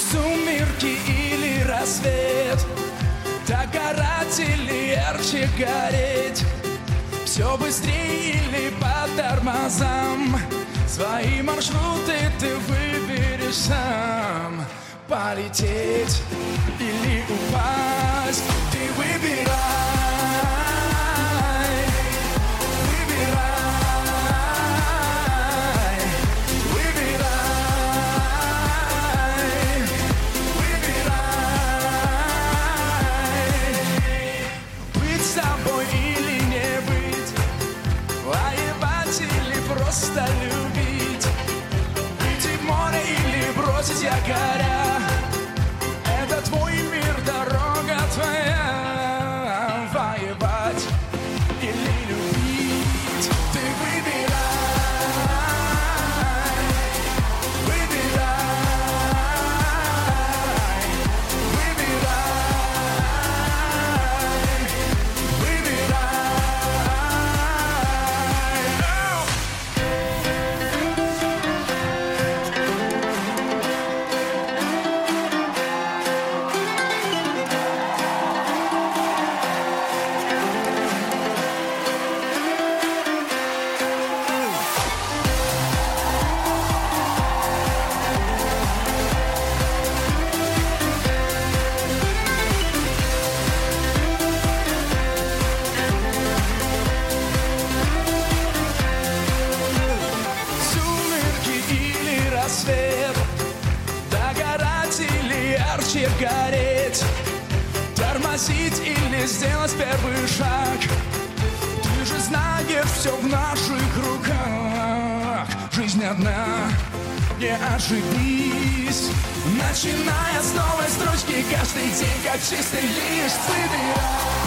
Сумерки или рассвет, догорать или ярче гореть, все быстрее или по тормозам. Свои маршруты ты выберешь сам. Полететь или упасть, ты выбирай. Просто любить, идти в море или бросить якоря. Это твой мир, дорога твоя. Воевать или любить, ты выбирай. Выбирай, выбирай, свет, догорать или ярче гореть, тормозить или сделать первый шаг. Ты же знаешь, все в наших руках. Жизнь одна, не ошибись. Начиная с новой строчки, каждый день как чистый лист. Выбирай.